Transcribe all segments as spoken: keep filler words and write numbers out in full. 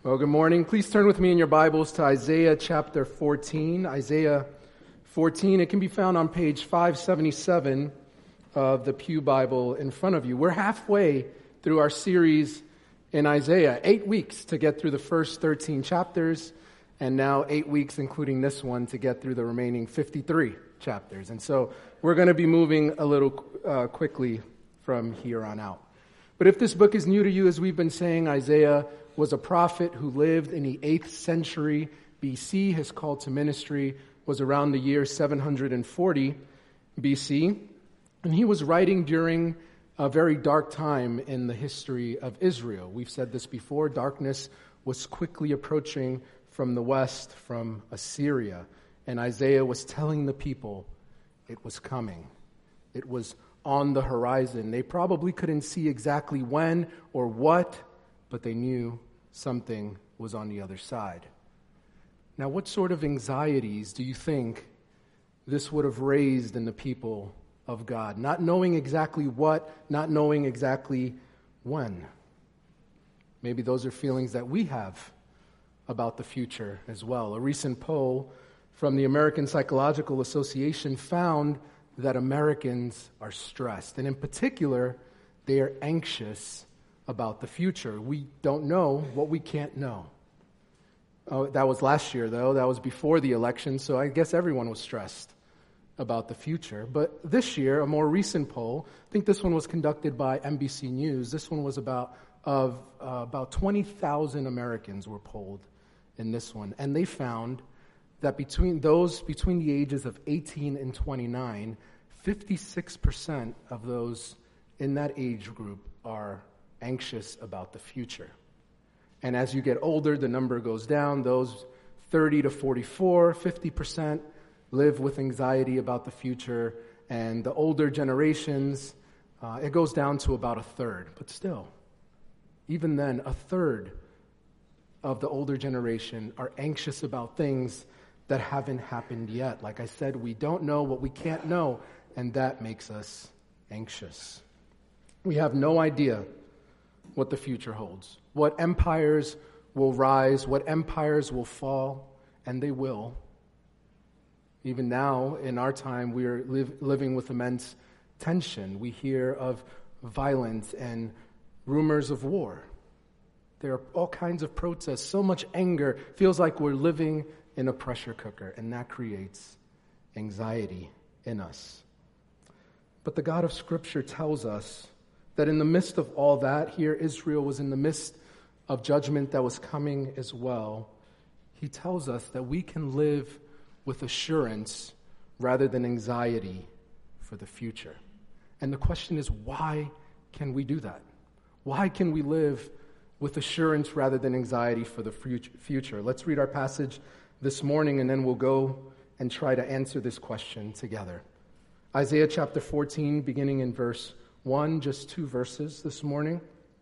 Well, good morning. Please turn with me in your Bibles to Isaiah chapter fourteen. Isaiah fourteen, it can be found on page five seventy-seven of the Pew Bible in front of you. We're halfway through our series in Isaiah. Eight weeks to get through the first thirteen chapters, and now eight weeks, including this one, to get through the remaining fifty-three chapters. And so we're going to be moving a little uh, quickly from here on out. But if this book is new to you, as we've been saying, Isaiah was a prophet who lived in the eighth century B C. His call to ministry was around the year seven hundred forty B C. And he was writing during a very dark time in the history of Israel. We've said this before. Darkness was quickly approaching from the west, from Assyria. And Isaiah was telling the people it was coming. It was on the horizon. They probably couldn't see exactly when or what, but they knew something was on the other side. Now, what sort of anxieties do you think this would have raised in the people of God? Not knowing exactly what, not knowing exactly when. Maybe those are feelings that we have about the future as well. A recent poll from the American Psychological Association found that Americans are stressed, and in particular, they are anxious about the future. We don't know what we can't know. Oh, that was last year, though. That was before the election, so I guess everyone was stressed about the future. But this year, a more recent poll, I think this one was conducted by N B C News. This one was about of uh, about twenty thousand Americans were polled in this one, and they found that between those between the ages of eighteen and twenty-nine, fifty-six percent of those in that age group are anxious about the future. And as you get older, the number goes down. Those thirty to forty-four, fifty percent live with anxiety about the future. And the older generations, uh, it goes down to about a third. But still, even then, a third of the older generation are anxious about things that haven't happened yet. Like I said, we don't know what we can't know, and that makes us anxious. We have no idea what the future holds, what empires will rise, what empires will fall, and they will. Even now, in our time, we are live, living with immense tension. We hear of violence and rumors of war. There are all kinds of protests, so much anger. Feels like we're living in a pressure cooker, and that creates anxiety in us. But the God of Scripture tells us that in the midst of all that, here Israel was in the midst of judgment that was coming as well. He tells us that we can live with assurance rather than anxiety for the future. And the question is, why can we do that? Why can we live with assurance rather than anxiety for the future? Let's read our passage this morning, and then we'll go and try to answer this question together. Isaiah chapter fourteen, beginning in verse one, just two verses this morning.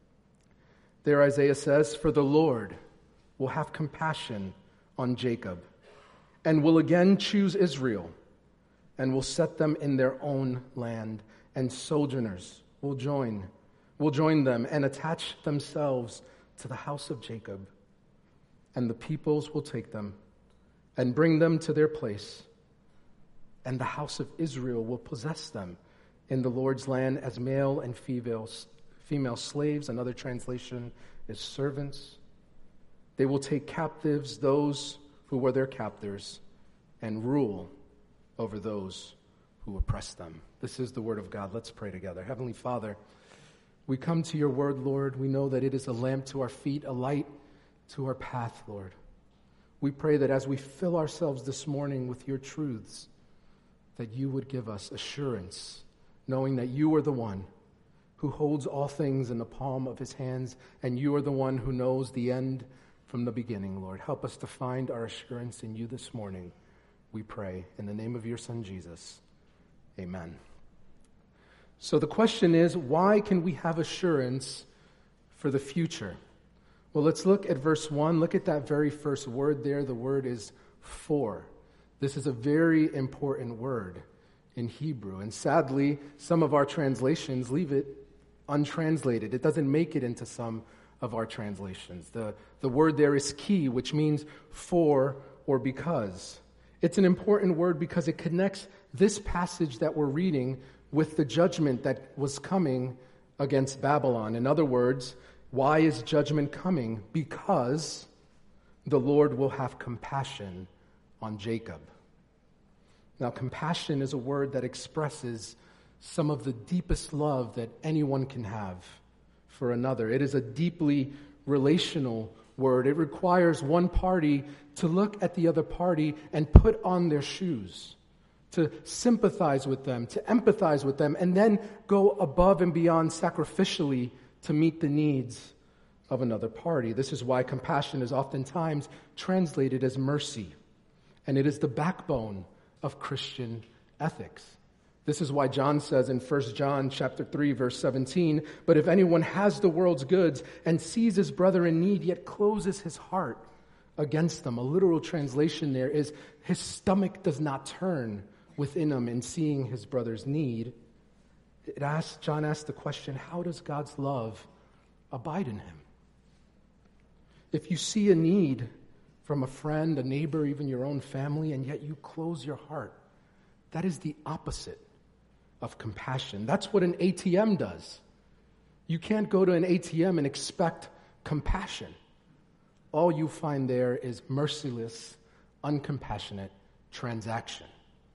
There Isaiah says, "For the Lord will have compassion on Jacob, and will again choose Israel, and will set them in their own land, and sojourners will join, will join them and attach themselves to the house of Jacob, and the peoples will take them and bring them to their place, and the house of Israel will possess them in the Lord's land as male and female, female slaves." Another translation is servants. "They will take captives those who were their captors and rule over those who oppress them." This is the word of God. Let's pray together. Heavenly Father, we come to your word, Lord. We know that it is a lamp to our feet, a light to our path, Lord. We pray that as we fill ourselves this morning with your truths, that you would give us assurance, knowing that you are the one who holds all things in the palm of his hands, and you are the one who knows the end from the beginning, Lord. Help us to find our assurance in you this morning, we pray. In the name of your Son, Jesus, amen. So the question is, why can we have assurance for the future? Well, let's look at verse one. Look at that very first word there. The word is for. This is a very important word in Hebrew. And sadly, some of our translations leave it untranslated. It doesn't make it into some of our translations. The, the word there is key, which means for or because. It's an important word because it connects this passage that we're reading with the judgment that was coming against Babylon. In other words, why is judgment coming? Because the Lord will have compassion on Jacob. Now, compassion is a word that expresses some of the deepest love that anyone can have for another. It is a deeply relational word. It requires one party to look at the other party and put on their shoes, to sympathize with them, to empathize with them, and then go above and beyond sacrificially to meet the needs of another party. This is why compassion is oftentimes translated as mercy, and it is the backbone of Christian ethics. This is why John says in First John chapter three, verse seventeen, "But if anyone has the world's goods and sees his brother in need, yet closes his heart against them." A literal translation there is, his stomach does not turn within him in seeing his brother's need. It asks, John asks the question, how does God's love abide in him? If you see a need from a friend, a neighbor, even your own family, and yet you close your heart, that is the opposite of compassion. That's what an A T M does. You can't go to an A T M and expect compassion. All you find there is merciless, uncompassionate transaction.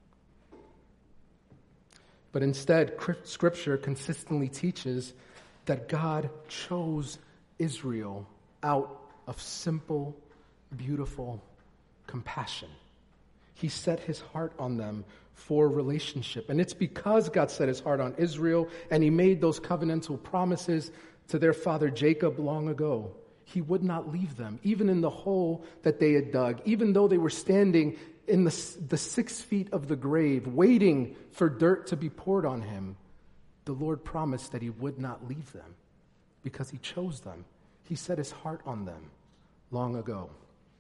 But instead, Scripture consistently teaches that God chose Israel out of simple, beautiful compassion. He set his heart on them for relationship. And it's because God set his heart on Israel and he made those covenantal promises to their father Jacob long ago. He would not leave them, even in the hole that they had dug, even though they were standing in the, the six feet of the grave, waiting for dirt to be poured on him. The Lord promised that he would not leave them because he chose them. He set his heart on them long ago.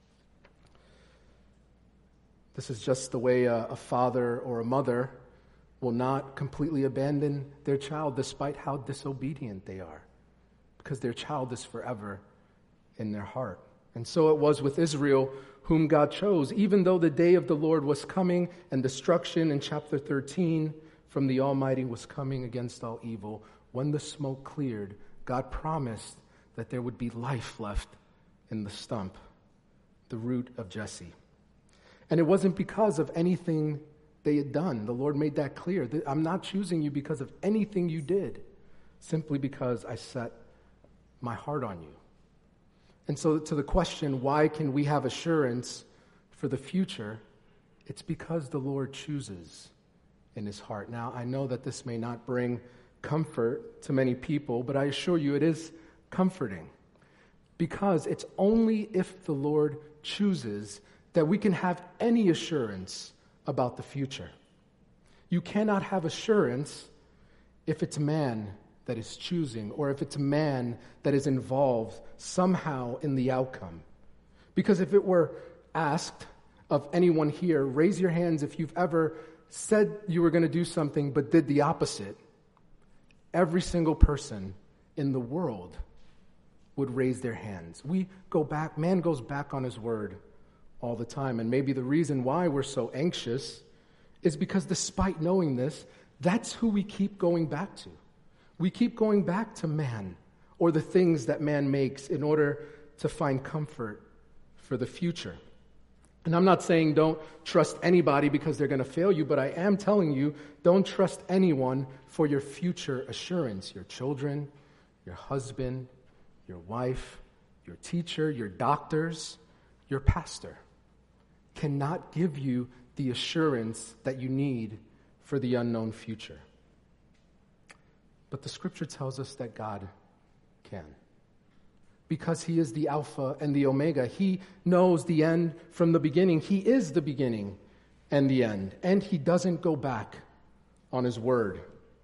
This is just the way a, a father or a mother will not completely abandon their child despite how disobedient they are, because their child is forever in their heart. And so it was with Israel, whom God chose, even though the day of the Lord was coming and destruction in chapter thirteen from the Almighty was coming against all evil. When the smoke cleared, God promised that there would be life left in the stump, the root of Jesse. And it wasn't because of anything they had done. The Lord made that clear. I'm not choosing you because of anything you did, simply because I set my heart on you. And so to the question, why can we have assurance for the future? It's because the Lord chooses in his heart. Now, I know that this may not bring comfort to many people, but I assure you it is comforting. Because it's only if the Lord chooses that we can have any assurance about the future. You cannot have assurance if it's man that is choosing, or if it's man that is involved somehow in the outcome. Because if it were asked of anyone here, raise your hands if you've ever said you were going to do something but did the opposite, every single person in the world would raise their hands. We go back, man goes back on his word all the time. And maybe the reason why we're so anxious is because despite knowing this, that's who we keep going back to. We keep going back to man or the things that man makes in order to find comfort for the future. And I'm not saying don't trust anybody because they're going to fail you, but I am telling you, don't trust anyone for your future assurance. Your children, your husband, your wife, your teacher, your doctors, your pastor cannot give you the assurance that you need for the unknown future. But the Scripture tells us that God can. Because he is the Alpha and the Omega. He knows the end from the beginning. He is the beginning and the end. And he doesn't go back on his word.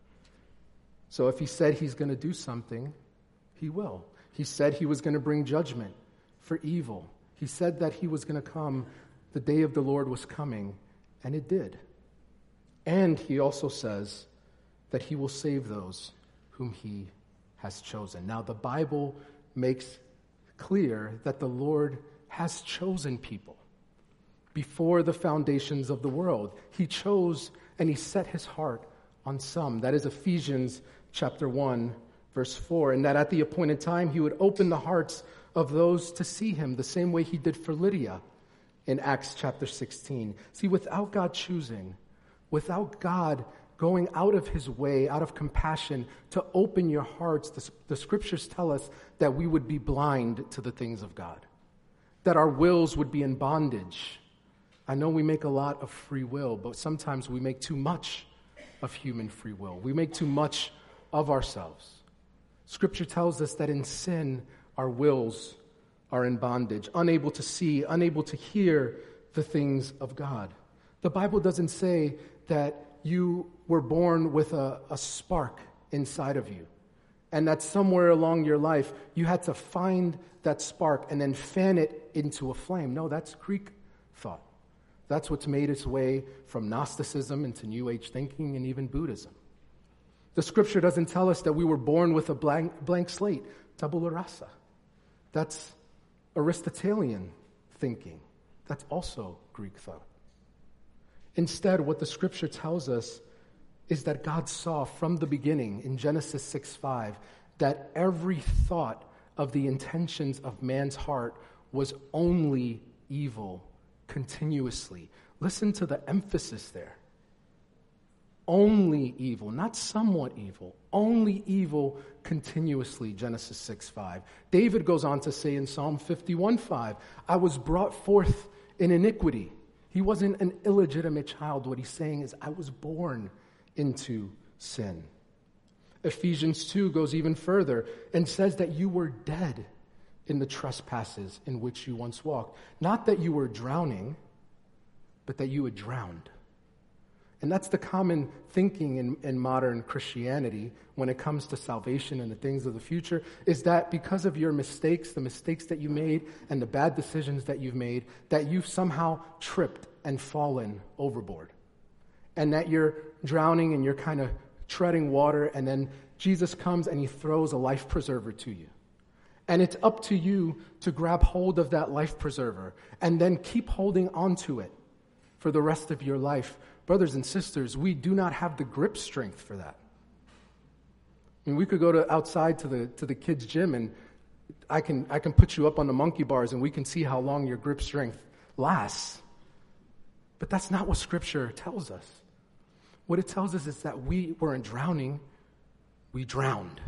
So if he said he's going to do something, he will. He said he was going to bring judgment for evil. He said that he was going to come, the day of the Lord was coming, and it did. And he also says that he will save those whom he has chosen. Now, the Bible makes clear that the Lord has chosen people before the foundations of the world. He chose and he set his heart on some. That is Ephesians chapter one, verse four. And that at the appointed time he would open the hearts of those to see him, the same way he did for Lydia in Acts chapter sixteen. See, without God choosing, without God going out of his way, out of compassion, to open your hearts, the, the scriptures tell us that we would be blind to the things of God, that our wills would be in bondage. I know we make a lot of free will, but sometimes we make too much of human free will. We make too much of ourselves. Scripture tells us that in sin, our wills are in bondage, unable to see, unable to hear the things of God. The Bible doesn't say that you were born with a, a spark inside of you, and that somewhere along your life you had to find that spark and then fan it into a flame. No, that's Greek thought. That's what's made its way from Gnosticism into New Age thinking and even Buddhism. The scripture doesn't tell us that we were born with a blank, blank slate, tabula rasa. That's Aristotelian thinking. That's also Greek thought. Instead, what the scripture tells us is that God saw from the beginning in Genesis six five that every thought of the intentions of man's heart was only evil continuously. Listen to the emphasis there. Only evil, not somewhat evil, only evil continuously, Genesis six five. David goes on to say in Psalm fifty-one five, I was brought forth in iniquity. He wasn't an illegitimate child. What he's saying is, I was born into sin. Ephesians two goes even further and says that you were dead in the trespasses in which you once walked. Not that you were drowning, but that you had drowned. And that's the common thinking in, in modern Christianity when it comes to salvation and the things of the future, is that because of your mistakes, the mistakes that you made and the bad decisions that you've made, that you've somehow tripped and fallen overboard. And that you're drowning and you're kind of treading water, and then Jesus comes and he throws a life preserver to you. And it's up to you to grab hold of that life preserver and then keep holding on to it for the rest of your life. Brothers and sisters, we do not have the grip strength for that. I mean, we could go to outside to the to the kids' gym, and I can I can put you up on the monkey bars, and we can see how long your grip strength lasts. But that's not what Scripture tells us. What it tells us is that we weren't drowning, we drowned.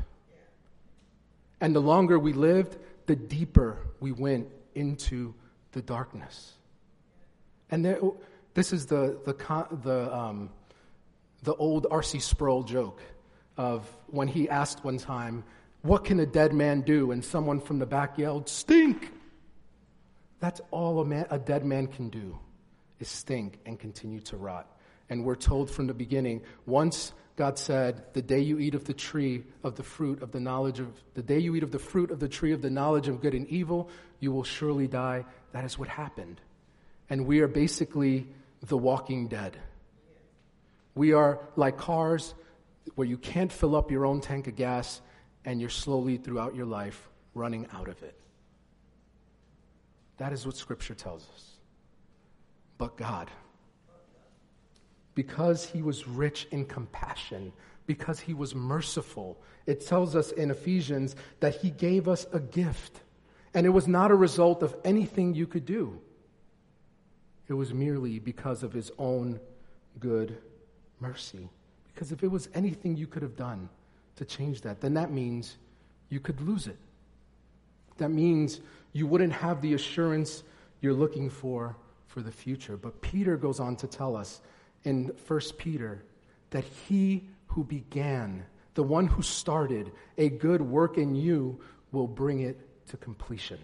And the longer we lived, the deeper we went into the darkness. And there. This is the the the um, the old R C Sproul joke of when he asked one time, "What can a dead man do?" And someone from the back yelled, "Stink." That's all a man, a dead man can do, is stink and continue to rot. And we're told from the beginning, once God said, "The day you eat of the tree of the fruit of the knowledge of the day you eat of the fruit of the tree of the knowledge of good and evil, you will surely die." That is what happened, and we are basically the walking dead. We are like cars where you can't fill up your own tank of gas and you're slowly throughout your life running out of it. That is what Scripture tells us. But God, because he was rich in compassion, because he was merciful, it tells us in Ephesians that he gave us a gift. And it was not a result of anything you could do. It was merely because of his own good mercy. Because if it was anything you could have done to change that, then that means you could lose it. That means you wouldn't have the assurance you're looking for for the future. But Peter goes on to tell us in First Peter that he who began, the one who started a good work in you, will bring it to completion.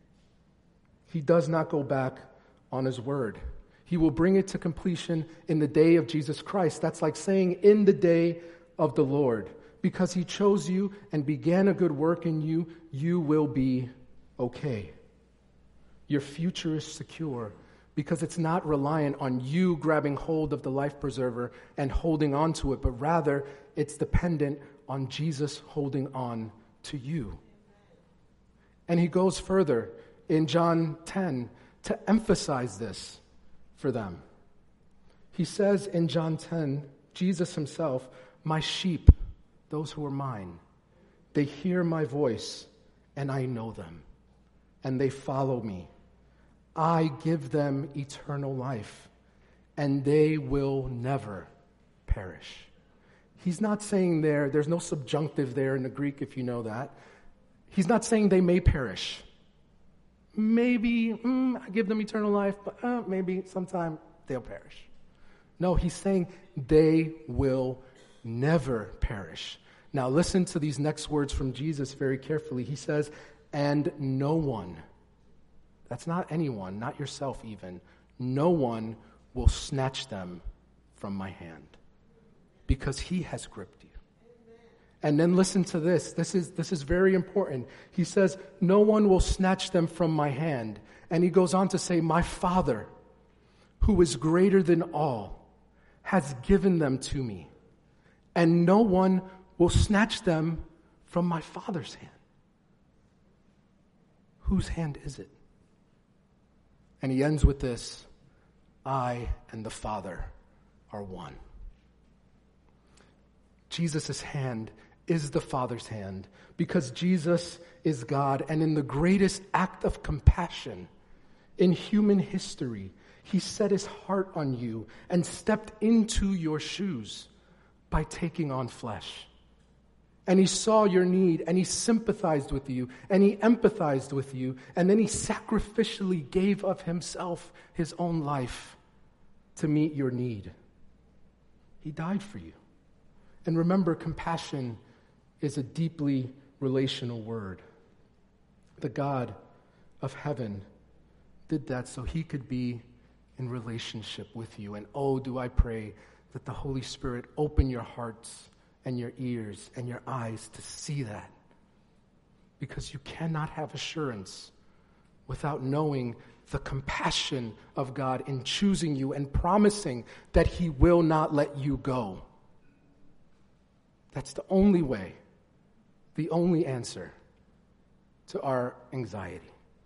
He does not go back on his word. He will bring it to completion in the day of Jesus Christ. That's like saying in the day of the Lord. Because he chose you and began a good work in you, you will be okay. Your future is secure because it's not reliant on you grabbing hold of the life preserver and holding on to it, but rather it's dependent on Jesus holding on to you. And he goes further in John ten to emphasize this for them. He says in John ten, Jesus himself, my sheep, those who are mine, they hear my voice, and I know them, and they follow me. I give them eternal life, and they will never perish. He's not saying there, there's no subjunctive there in the Greek, if you know that. He's not saying they may perish. Maybe, mm, I give them eternal life, but uh, maybe sometime they'll perish. No, he's saying they will never perish. Now listen to these next words from Jesus very carefully. He says, and no one, that's not anyone, not yourself even, no one will snatch them from my hand, because he has gripped you. And then listen to this. This is, this is very important. He says, no one will snatch them from my hand. And he goes on to say, my Father, who is greater than all, has given them to me. And no one will snatch them from my Father's hand. Whose hand is it? And he ends with this, I and the Father are one. Jesus' hand is the Father's hand, because Jesus is God, and in the greatest act of compassion in human history, he set his heart on you and stepped into your shoes by taking on flesh. And he saw your need, and he sympathized with you, and he empathized with you, and then he sacrificially gave of himself, his own life, to meet your need. He died for you. And remember, compassion is a deeply relational word. The God of heaven did that so he could be in relationship with you. And oh, do I pray that the Holy Spirit open your hearts and your ears and your eyes to see that. Because you cannot have assurance without knowing the compassion of God in choosing you and promising that he will not let you go. That's the only way, the only answer to our anxiety.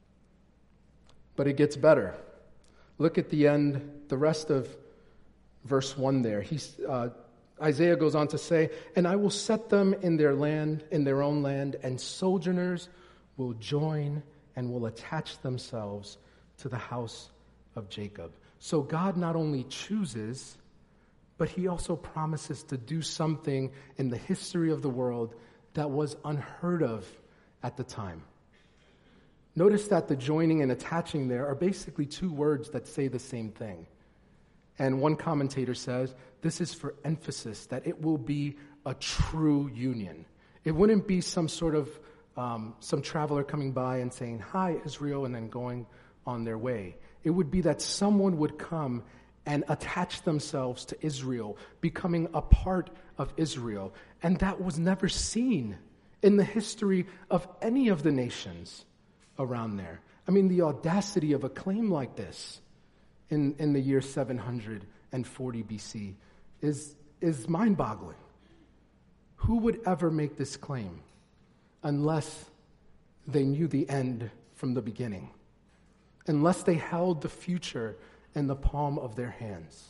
But it gets better. Look at the end, the rest of verse one there. He's, uh, Isaiah goes on to say, and I will set them in their land, in their own land, and sojourners will join and will attach themselves to the house of Jacob. So God not only chooses, but he also promises to do something in the history of the world that was unheard of at the time. Notice that the joining and attaching there are basically two words that say the same thing. And one commentator says, this is for emphasis, that it will be a true union. It wouldn't be some sort of, um, some traveler coming by and saying, hi, Israel, and then going on their way. It would be that someone would come and attach themselves to Israel, becoming a part of Israel. And that was never seen in the history of any of the nations around there. I mean, the audacity of a claim like this in, in the year seven hundred forty B C is, is mind-boggling. Who would ever make this claim unless they knew the end from the beginning? Unless they held the future in the palm of their hands.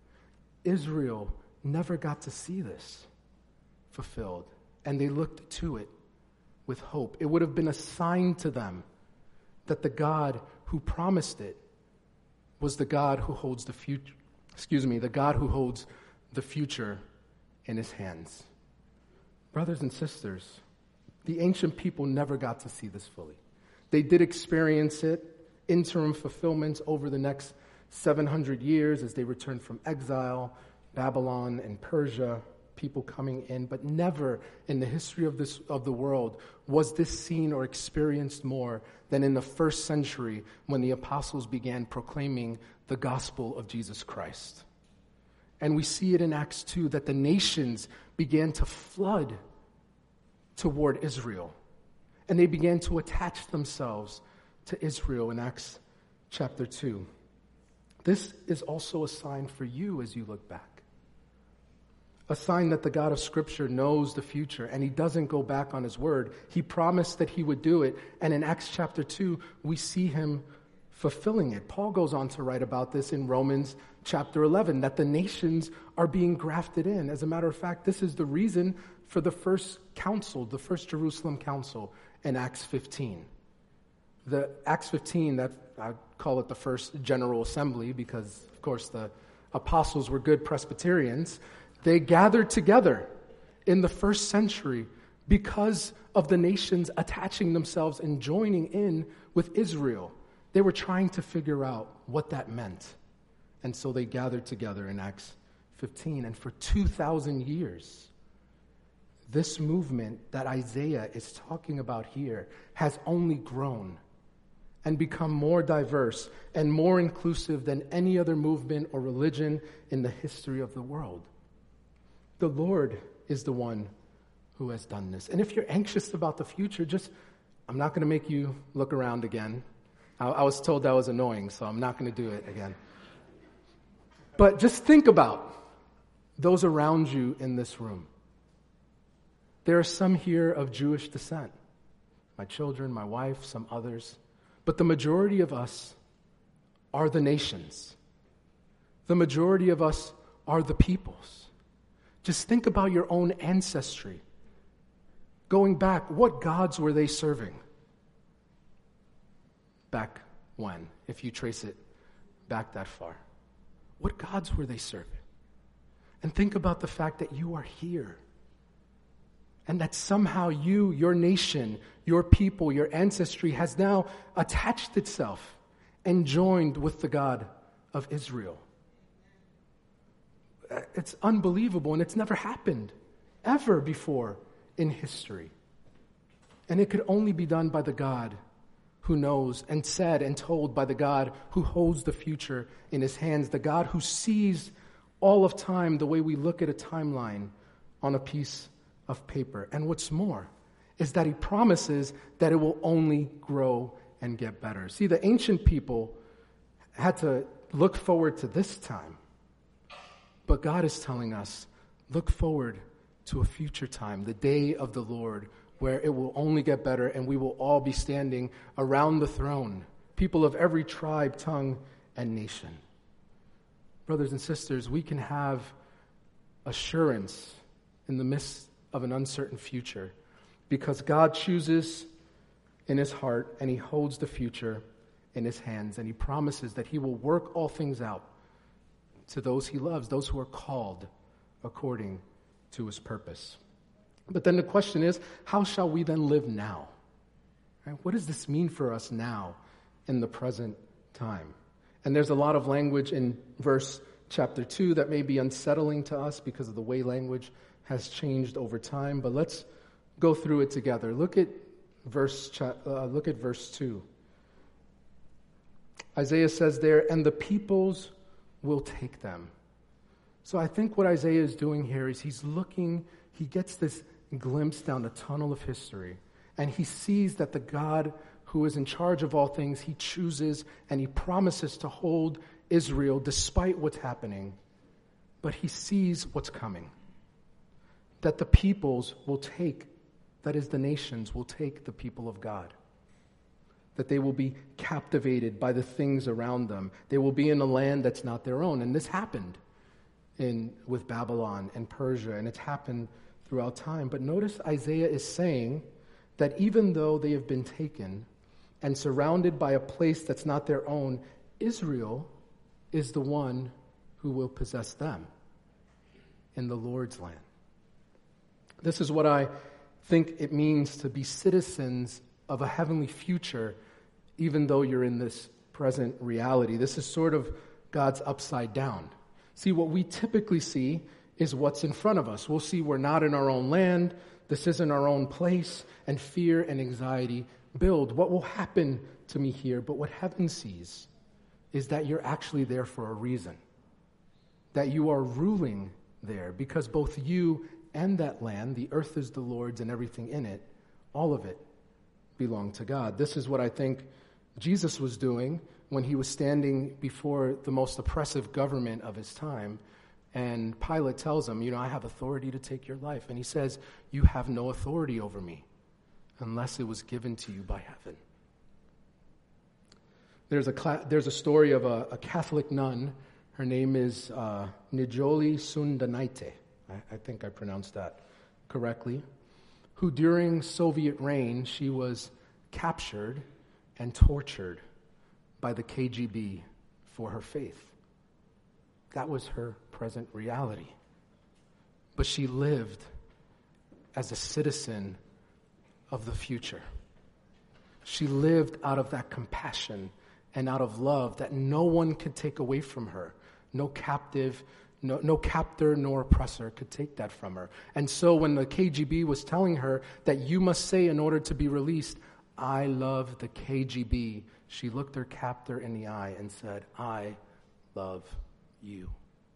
Israel never got to see this fulfilled, and they looked to it with hope. It would have been a sign to them that the God who promised it was the God who holds the future, excuse me, the God who holds the future in his hands. Brothers and sisters, the ancient people never got to see this fully. They did experience it, interim fulfillments over the next seven hundred years as they returned from exile, Babylon and Persia, people coming in, but never in the history of this of the world was this seen or experienced more than in the first century when the apostles began proclaiming the gospel of Jesus Christ. And we see it in Acts two that the nations began to flood toward Israel, and they began to attach themselves to Israel in Acts chapter two. This is also a sign for you as you look back. a sign that the God of Scripture knows the future and he doesn't go back on his word. He promised that he would do it, and in Acts chapter two, we see him fulfilling it. Paul goes on to write about this in Romans chapter eleven, that the nations are being grafted in. As a matter of fact, this is the reason for the first council, the first Jerusalem council in Acts fifteen. The Acts fifteen, that I call it the first general assembly because, of course, the apostles were good Presbyterians. They gathered together in the first century because of the nations attaching themselves and joining in with Israel. They were trying to figure out what that meant. And so they gathered together in Acts fifteen. And for two thousand years, this movement that Isaiah is talking about here has only grown and become more diverse and more inclusive than any other movement or religion in the history of the world. The Lord is the one who has done this. And if you're anxious about the future, just, I'm not going to make you look around again. I, I was told that was annoying, so I'm not going to do it again. But just think about those around you in this room. There are some here of Jewish descent. My children, my wife, some others. But the majority of us are the nations. The majority of us are the peoples. Just think about your own ancestry. Going back, what gods were they serving? Back when, if you trace it back that far. What gods were they serving? And think about the fact that you are here. And that somehow you, your nation, your people, your ancestry has now attached itself and joined with the God of Israel. It's unbelievable, and it's never happened ever before in history. And it could only be done by the God who knows, and said and told by the God who holds the future in his hands, the God who sees all of time the way we look at a timeline on a piece of paper. And what's more is that he promises that it will only grow and get better. See, the ancient people had to look forward to this time. But God is telling us, look forward to a future time, the day of the Lord, where it will only get better and we will all be standing around the throne, people of every tribe, tongue, and nation. Brothers and sisters, we can have assurance in the midst of an uncertain future because God chooses in his heart and he holds the future in his hands, and he promises that he will work all things out to those he loves, those who are called according to his purpose. But then the question is, how shall we then live now? Right? What does this mean for us now in the present time? And there's a lot of language in verse chapter two that may be unsettling to us because of the way language has changed over time, but let's go through it together. Look at verse uh, look at verse two. Isaiah says there, and the peoples will take them. So I think what Isaiah is doing here is he's looking, he gets this glimpse down the tunnel of history, and he sees that the God who is in charge of all things, he chooses and he promises to hold Israel despite what's happening, but he sees what's coming. That the peoples will take, that is the nations, will take the people of God. That they will be captivated by the things around them. They will be in a land that's not their own. And this happened in with Babylon and Persia, and it's happened throughout time. But notice Isaiah is saying that even though they have been taken and surrounded by a place that's not their own, Israel is the one who will possess them in the Lord's land. This is what I think it means to be citizens of a heavenly future, even though you're in this present reality. This is sort of God's upside down. See, what we typically see is what's in front of us. We'll see we're not in our own land, this isn't our own place, and fear and anxiety build. What will happen to me here? But what heaven sees is that you're actually there for a reason. That you are ruling there because both you and that land, the earth is the Lord's and everything in it, all of it belong to God. This is what I think Jesus was doing when he was standing before the most oppressive government of his time, And Pilate tells him, you know, I have authority to take your life. And he says, you have no authority over me unless it was given to you by heaven. There's a, cla- there's a story of a, a Catholic nun. Her name is uh, Nijoli Sundanaite. I, I think I pronounced that correctly. Who during Soviet reign, she was captured and tortured by the K G B for her faith. That was her present reality. But she lived as a citizen of the future. She lived out of that compassion and out of love that no one could take away from her. No captive, no, no captor nor oppressor could take that from her. And so when the K G B was telling her that you must say in order to be released, I love the K G B, she looked her captor in the eye and said, I love you.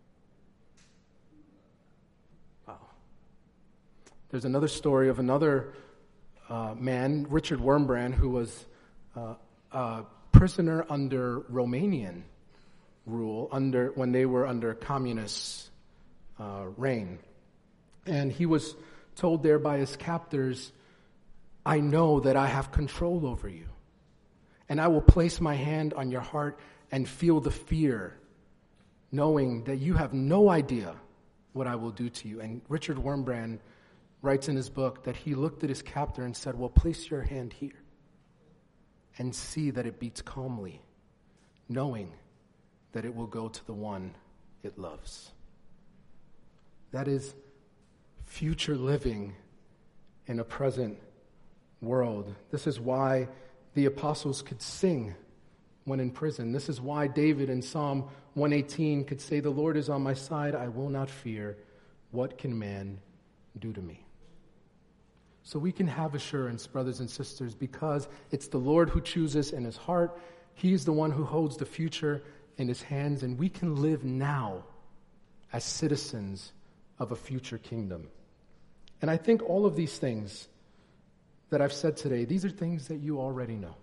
Wow. There's another story of another uh, man, Richard Wurmbrand, who was uh, a prisoner under Romanian rule, under when they were under communist uh, reign. And he was told there by his captors, I know that I have control over you, and I will place my hand on your heart and feel the fear, knowing that you have no idea what I will do to you. And Richard Wurmbrand writes in his book that he looked at his captor and said, well, place your hand here and see that it beats calmly, knowing that it will go to the one it loves. That is future living in a present world. This is why the apostles could sing when in prison. This is why David in Psalm one eighteen could say, the Lord is on my side, I will not fear. What can man do to me? So we can have assurance, brothers and sisters, because it's the Lord who chooses in his heart. He's the one who holds the future in his hands, and we can live now as citizens of a future kingdom. And I think all of these things that I've said today, these are things that you already know.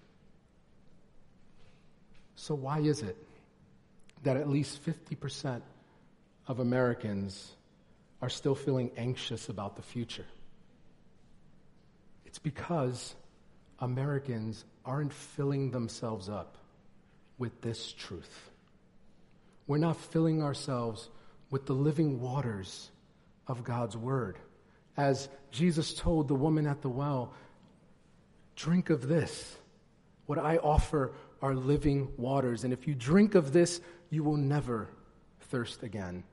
So why is it that at least fifty percent of Americans are still feeling anxious about the future? It's because Americans aren't filling themselves up with this truth. We're not filling ourselves with the living waters of God's word. As Jesus told the woman at the well, drink of this. What I offer are living waters. And if you drink of this, you will never thirst again.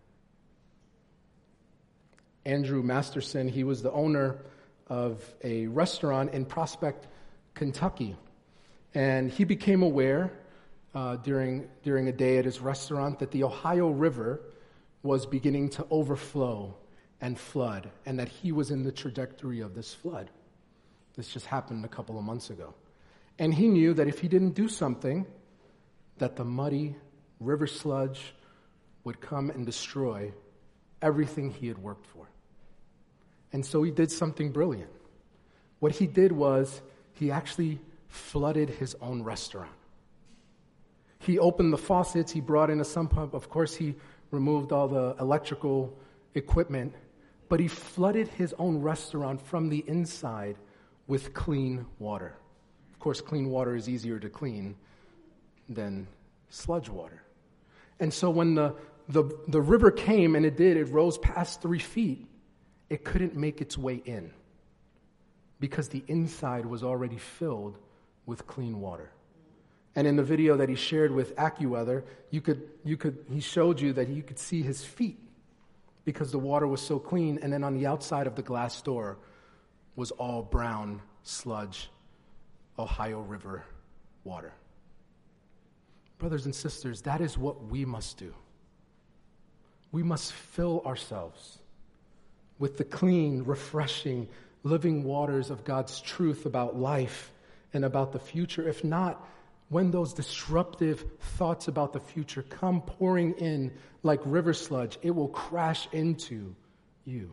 Andrew Masterson, he was the owner of a restaurant in Prospect, Kentucky. And he became aware uh, during, during a day at his restaurant that the Ohio River was beginning to overflow and flood, and that he was in the trajectory of this flood. This just happened a couple of months ago. And he knew that if he didn't do something, that the muddy river sludge would come and destroy everything he had worked for. And so he did something brilliant. What he did was he actually flooded his own restaurant. He opened the faucets, he brought in a sump pump. Of course, he removed all the electrical equipment, but he flooded his own restaurant from the inside with clean water. Of course, clean water is easier to clean than sludge water. And so when the, the, the river came, and it did, it rose past three feet, it couldn't make its way in because the inside was already filled with clean water. And in the video that he shared with AccuWeather, you could, you could, he showed you that you could see his feet because the water was so clean, and then on the outside of the glass door was all brown sludge, Ohio River water. Brothers and sisters, that is what we must do. We must fill ourselves with the clean, refreshing, living waters of God's truth about life and about the future. If not, when those disruptive thoughts about the future come pouring in like river sludge, it will crash into you.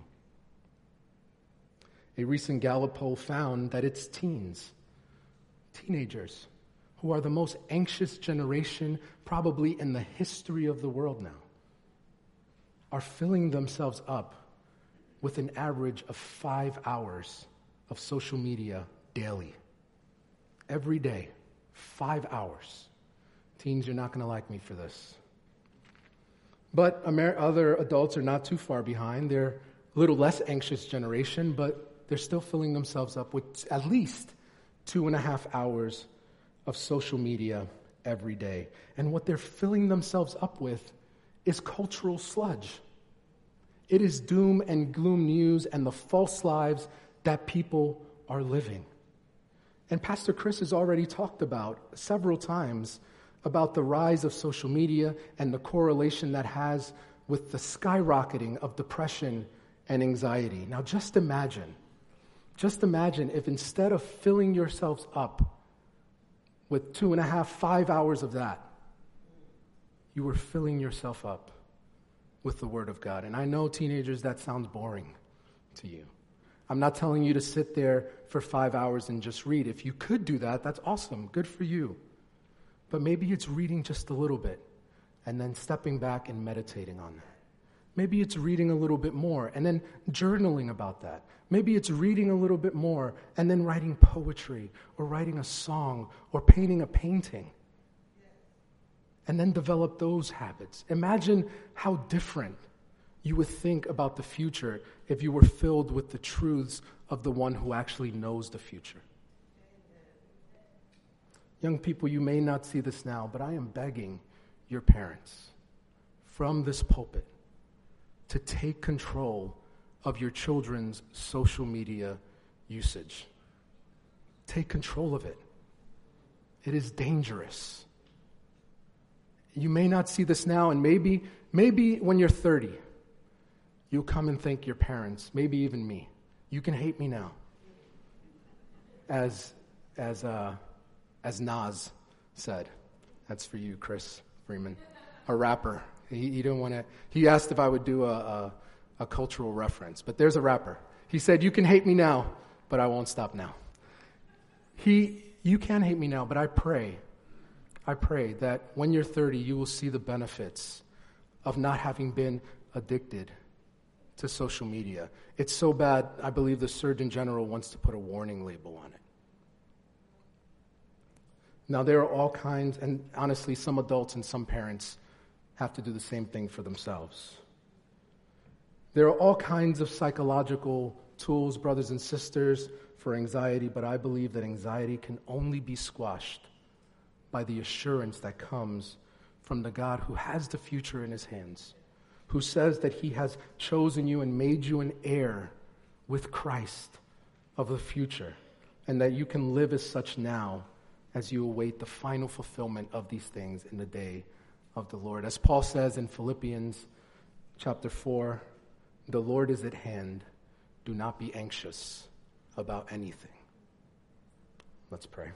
A recent Gallup poll found that it's teens, teenagers, who are the most anxious generation probably in the history of the world now. are filling themselves up with an average of five hours of social media daily. Every day, five hours. Teens, you're not going to like me for this. But Amer- other adults are not too far behind. They're a little less anxious generation, but they're still filling themselves up with at least two and a half hours of social media every day. And what they're filling themselves up with is cultural sludge. It is doom and gloom news and the false lives that people are living. And Pastor Chris has already talked about several times about the rise of social media and the correlation that has with the skyrocketing of depression and anxiety. Now just imagine, just imagine if instead of filling yourselves up with two and a half, five hours of that, you were filling yourself up with the Word of God. And I know, teenagers, that sounds boring to you. I'm not telling you to sit there for five hours and just read. If you could do that, that's awesome. Good for you. But maybe it's reading just a little bit and then stepping back and meditating on that. Maybe it's reading a little bit more and then journaling about that. Maybe it's reading a little bit more and then writing poetry or writing a song or painting a painting. And then develop those habits. Imagine how different you would think about the future if you were filled with the truths of the one who actually knows the future. Young people, you may not see this now, but I am begging your parents from this pulpit to take control of your children's social media usage. Take control of it. It is dangerous. You may not see this now, and maybe, maybe when you're thirty, you'll come and thank your parents, maybe even me. You can hate me now. As, as, uh, as Nas said. That's for you, Chris Freeman, a rapper. He, he didn't want to. He asked if I would do a, a, a cultural reference, but there's a rapper. He said, "You can hate me now, but I won't stop now." He, you can hate me now, but I pray, I pray that when you're thirty, you will see the benefits of not having been addicted to social media. It's so bad, I believe the Surgeon General wants to put a warning label on it. Now, there are all kinds, and honestly, some adults and some parents have to do the same thing for themselves. There are all kinds of psychological tools, brothers and sisters, for anxiety, but I believe that anxiety can only be squashed by the assurance that comes from the God who has the future in his hands, who says that he has chosen you and made you an heir with Christ of the future, and that you can live as such now as you await the final fulfillment of these things in the day of the Lord. As Paul says in Philippians chapter four, the Lord is at hand. Do not be anxious about anything. Let's pray.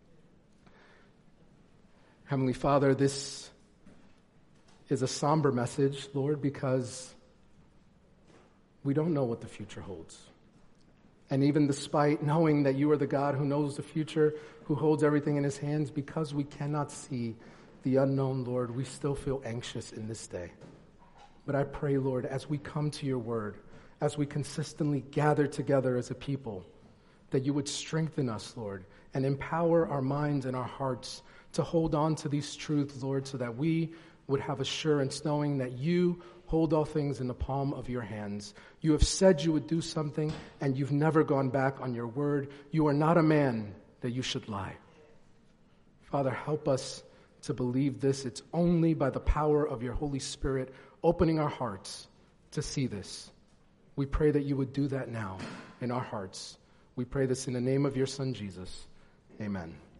Heavenly Father, this is a somber message, Lord, because we don't know what the future holds. And even despite knowing that you are the God who knows the future, who holds everything in his hands, because we cannot see the unknown, Lord, we still feel anxious in this day. But I pray, Lord, as we come to your word, as we consistently gather together as a people, that you would strengthen us, Lord, and empower our minds and our hearts to hold on to these truths, Lord, so that we would have assurance knowing that you hold all things in the palm of your hands. You have said you would do something, and you've never gone back on your word. You are not a man that you should lie. Father, help us to believe this. It's only by the power of your Holy Spirit opening our hearts to see this. We pray that you would do that now in our hearts. We pray this in the name of your Son, Jesus. Amen.